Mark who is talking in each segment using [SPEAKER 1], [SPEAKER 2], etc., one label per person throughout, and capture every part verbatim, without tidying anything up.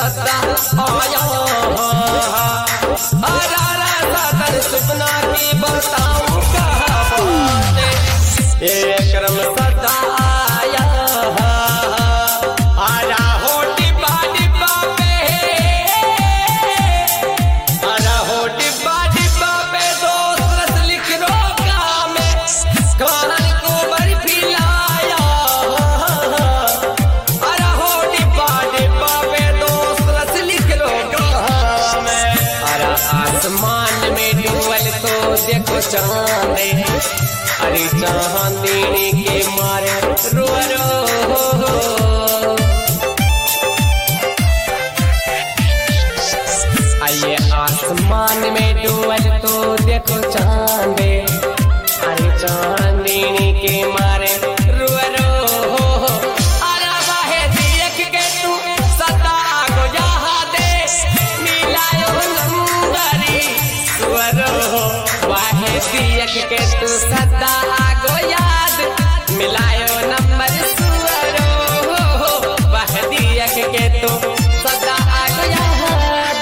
[SPEAKER 1] सदा आया अरारा सादर सपना की बताऊं कहां ये करम सदा आया आरा हो डिब्बा डिब्बा पे आरा हो डिब्बा डिब्बा पे दोस्त रस लिख रोका में कहानी को बर्फी लाया आरा हो डिब्बा डिब्बा पे दोस्त रस लिख रोका में आरा आसमान में डूबल तो देखो चांदे अरे चांदनी के मारे रो रो आइए आसमान में डूबल तो देखो चांदे अरे चांदनी के मारे रो रो अरे वाहे देख के तू सदा को यहाँ दे मिलायो नंबरी रो वाहे देख के तू सदा आगो याद मिलायो नंबर सुअरो वह दियक के तो सदा आगो याद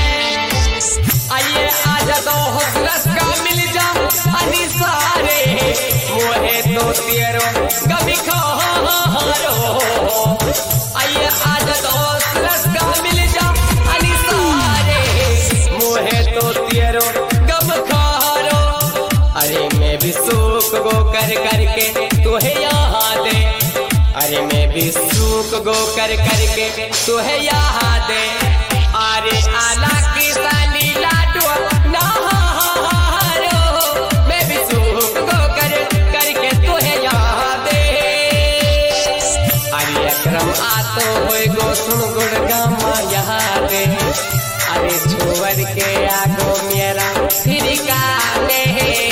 [SPEAKER 1] आइए आजा तो हसरत का मिल जा अनी सारे मोहे तो तेरो कभी खारो आइए आजा तो हसरत का मिल जा अनी सारे मोहे तो तेरो कब खारो अरे मैं भी सूख गो कर करके तुहे यहाँ दे अरे मैं भी सूख गो कर करके तुहे यहाँ दे अरे आला की सानी लाडू नहारो मैं भी सूख गो कर करके तुहे यहाँ दे अरे अकरम आतो होए गो सुन गुड़ गामा यहाँ दे अरे छोवर के आगो मेरा फिर काले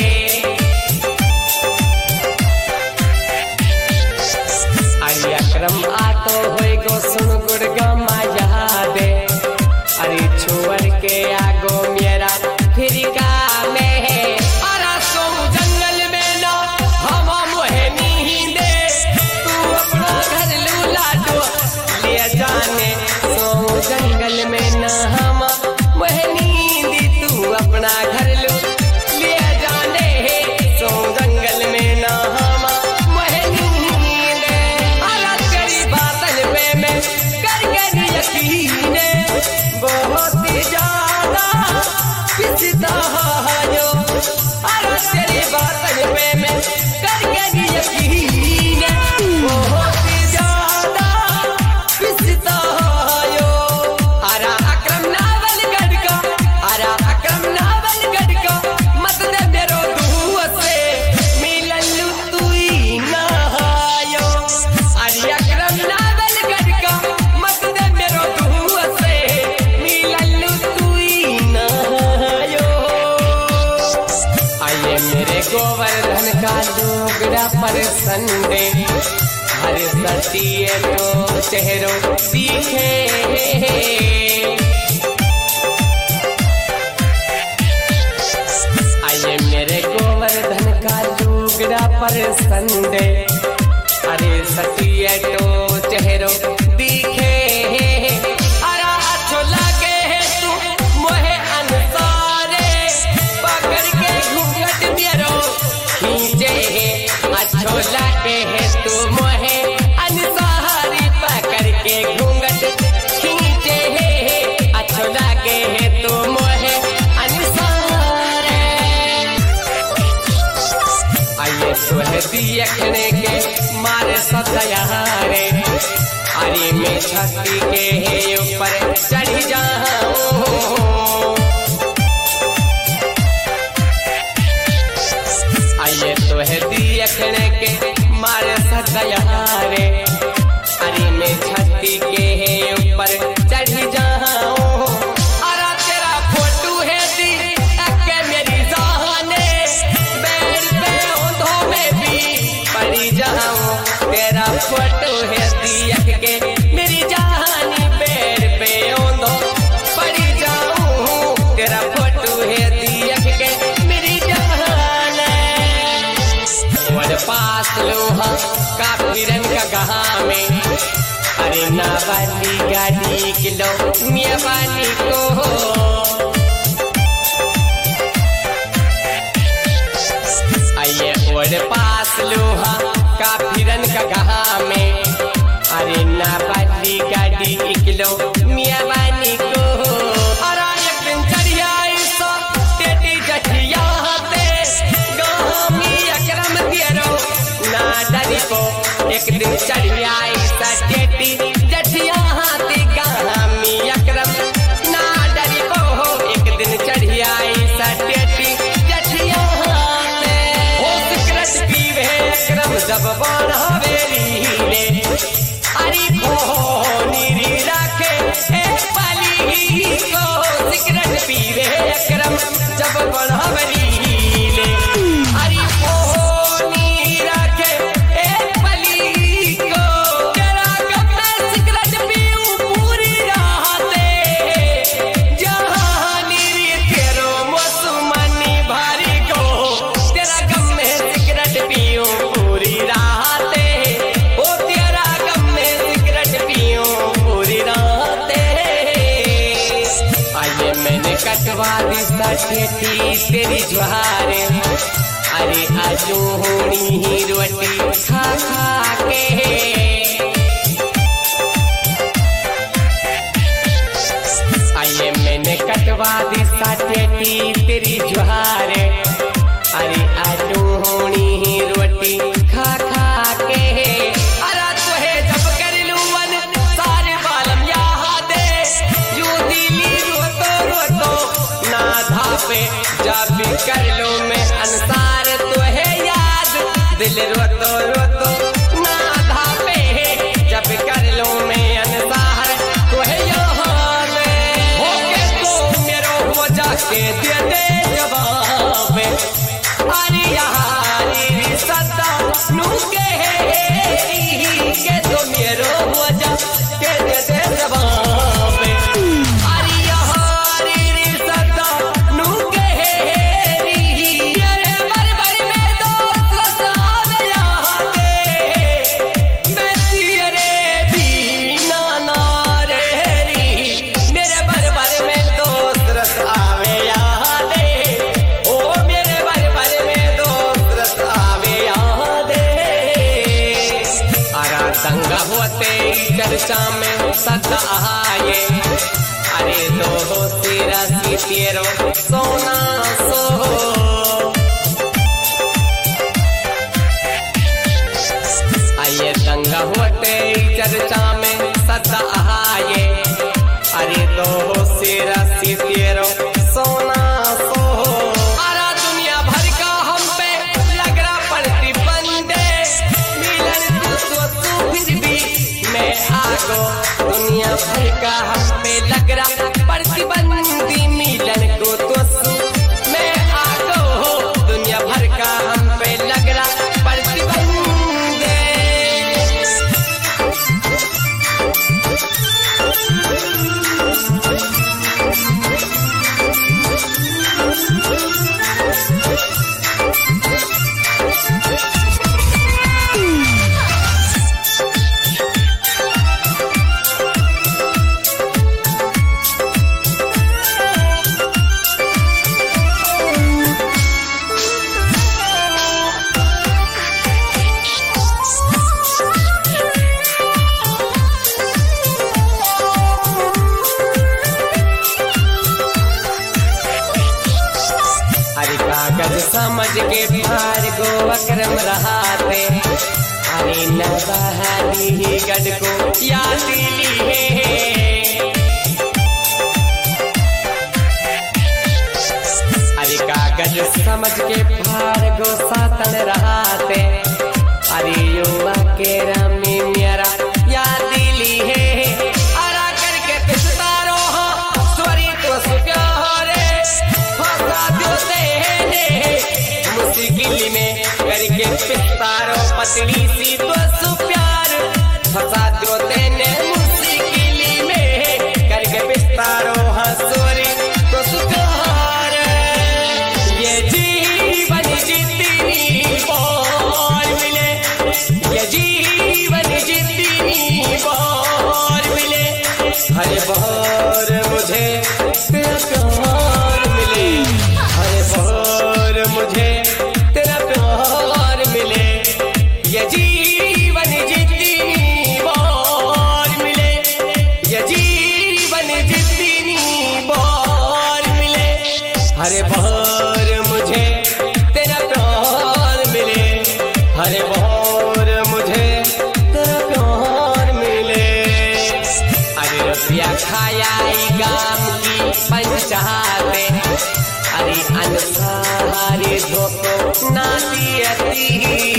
[SPEAKER 1] अरे अकरम आतो होए गो सुन गुड़ गामा यहाँ दे अरे छोवर के आगो मेरा फिर काले अरे सो जंगल में ना हम मोहे नहीं दे तू अपना घर लूला दो ले जाने सो जंगल में ना हम मोहे नींद तू अपना घर लू ले जाने सो जंगल में ना हम मोहे नींद अरे तेरी बातन पे मैं कर कर यकीन बहुत ज्यादा पिछता जो अरे तेरी बातन पे मैं कर कर यकीन बहुत ज्यादा पिछता जो अरे अकरम नावल गढ़ का अरे अकरम नावल गढ़ का मत दे मेरो दुआ से मिललू तू ही ना आयो अरे अकरम नावल गढ़ का मत दे मेरो दुआ से मिललू तू ही ना आयो आइए मेरे गोवर्धन का डोगरा पर संडे हरे सतिए तो चेहरों दिखे आइए मेरे गोवर्धन का डोगरा पर संडे हरे सतिए तो चेहरों दिखे अरे अच्छो लगे है तू मोहे अनसारे पकड़ के घूंघट मेरो खींचे अच्छो लगे है तू मोहे अनसारी पकड़ के घूंघट खींचे अच्छो लगे है तू मोहे अनसारे आइए तुहे देखने के मारे सतयारे अरे मैं छत्ती के ऊपर चढ़ जाऊं आइए तुहे देखने के मारे सतयारे अरे मैं छत्ती के ऊपर चढ़ जाऊं अरे तेरा फोटो है दी अके मेरी जाने बैठ पे ओंधो में भी पड़ी जाऊं तेरा फोटो है दी अके मेरी जानी बैठ पे ओंधो पड़ी जाऊं तेरा फोटो है दी अके मेरी जाने और पास लोहा का रंग का गहा में अरे ना वाली गाड़ी किलो मिया वाली को आइए और पास लोहा का फिरन का गहा में अरे ना वाली गाड़ी किलो मिया वाली को और एक दिन चढ़िया सो टेटी जठिया ते गहा मिया करम दियरो ना डरी को एक दिन चढ़िया सा टेटी जठिया ते गहा मिया करम ना डरी को एक दिन चढ़िया सा टेटी जठिया ते हो सिगरेट पीवे करम जब बन हवेली ले अरे को नीरी राखे एक पाली को सिगरेट पीवे करम जब बन हवेली ले अरे को नीरी राखे एक पाली को तेरा गप्पे सिगरेट पीऊ पूरी राते जहाँ नीरी तेरो मौसमानी भारी को तेरा गम में सिगरेट पीऊ पूरी राते ओ तेरा गम में सिगरेट पीऊ पूरी राते आइए मैंने कटवा दी सठेती तेरी ज्वारे अरे आजू होनी ही रोटी खा खा के आइए मैंने कटवा दी सठेती तेरी ज्वारे अरे आजू होनी ही रोटी खा खा के अरे तुहे जब कर लूवन सारे बालम याद यू दिली रोतो रोतो ना धापे जब भी कर लो मैं अंसार तुहे याद दिल रोतो रोतो ना धापे जब कर लो मैं अंसार तुहे याद हो के तो मेरो हो जाके दे दे जवाब अरे यारी सदा नू के के तो मेरो हो जा के दे दे जवाब अरे यारी सदा नू के मेरे बरबर में दोस्त रसावे याद मैं तेरे दीना ना रे मेरे बरबर में दोस्त रसावे याद ओ मेरे बरबर में दोस्त रसावे याद अरा दंगा होते चर्चा में सदा आए अरे दो तेरा सी तेरो सोना सो आइए दंगा होते चर्चा में सदा आए अरे दो तेरा सी तेरो सोना सो अरा दुनिया भर का हम पे लग रहा प्रतिबंध मिलन तू तो तू फिर भी मैं आगो दुनिया भर का हम पे लग रहा प्रतिबंधी मिलन को तो सू मैं आगो दुनिया भर का हम पे लग रहा प्रतिबंध अरे कागज समझ के भार गो अक्रम रहाते अरे न बहाली गढ़ को याद ली है अरे कागज समझ के भार गो सातन रहाते अरे युवा के रामी मेरा याद ली है अरा करके पिछतारो स्वरी तो सुप्यारे फसा दियोते मुश्किल में करके पिछतारो पतली सी तो सुप्यार फसा दियोते ने मुश्किल में करके पिछतारो हंसोरी तो सुप्यार ये जीवन जितनी बोल मिले ये जीवन जितनी बोल हरे बहर मुझे तेरा प्यार मिले, हरे बहर मुझे तेरा प्यार मिले। अरे रुपया खाया गाम की पंचायते, अरे अनसारे धोको ना दियती।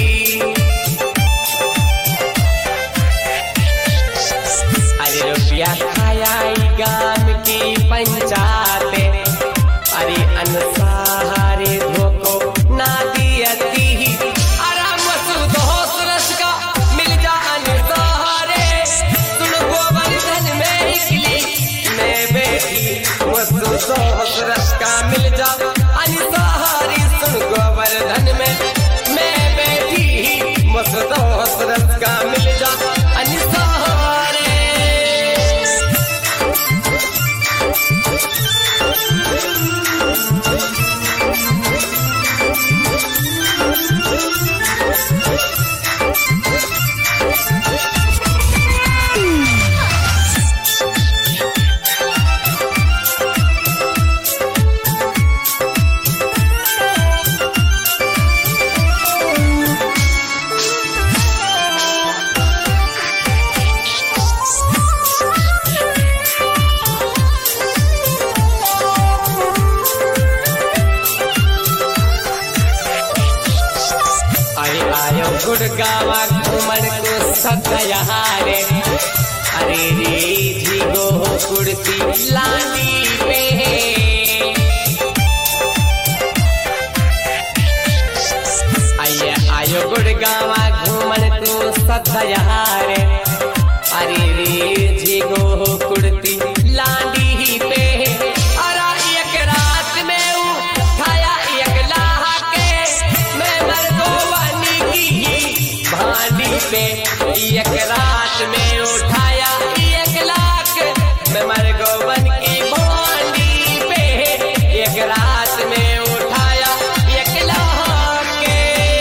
[SPEAKER 1] अरे रुपया खाया गाम की पंचायते, अरे अनसारे धोको ना दियती। आराम मसूद होसरस का मिल जा अनसारे, सुन गोवर्धन में निकली मैं बेटी। मसूद होसरस का मिल जा अनसारी, सुन गोवर्धन में मैं बेटी। मसूद होसरस का मिल जा अनसारे। गुड़गावा घूमन को सतयारे, अरे रे झीगो कुर्ती लानी पे। आइए आयो गुड़गावा घूमन को सतयारे, अरे रे झीगो कुर्ती लानी पे। अरा एक रात में उठाया एक लाहा के, मैं मर्दोवानी भांडी पे। एक रात में उठाया एक लाख, मैं मरगोवन की भांडी पे। एक रात में उठाया एक लाख के।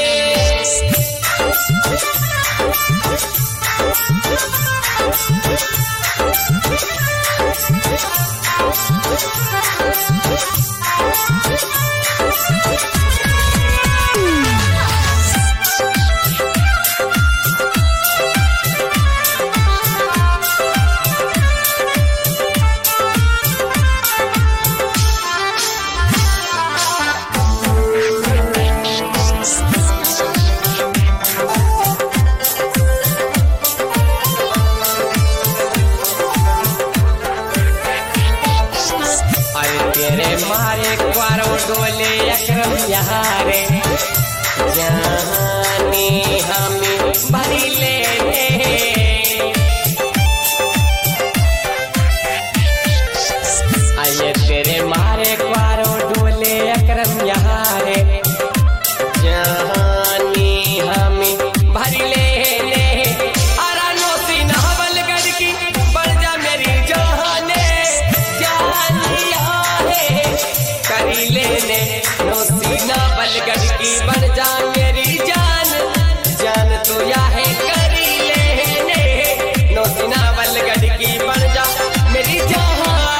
[SPEAKER 1] तेरे मारे क्वारो डोले अक्रम यहारे, जाने हमें भरी ले। आइए तेरे मारे क्वारो डोले अक्रम यहारे, जाने हमें भरी ले। अरानो सी नहबलगढ़ की बढ़ जा मेरी जाने, जानिया करी लेने। नौसीना बलगढ़ की बढ़ जा मेरी जान, जान तो या है करी लेने। नौसीना बलगढ़ की बढ़ जा मेरी जान।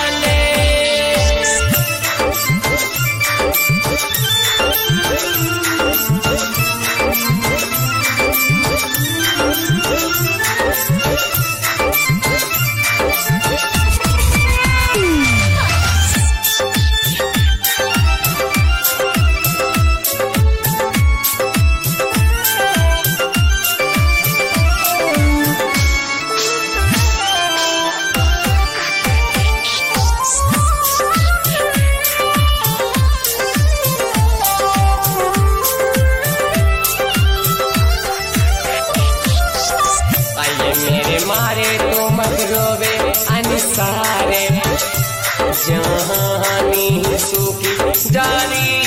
[SPEAKER 1] मारे तो मत रोवे अनसारे, जहानी सूखी डाली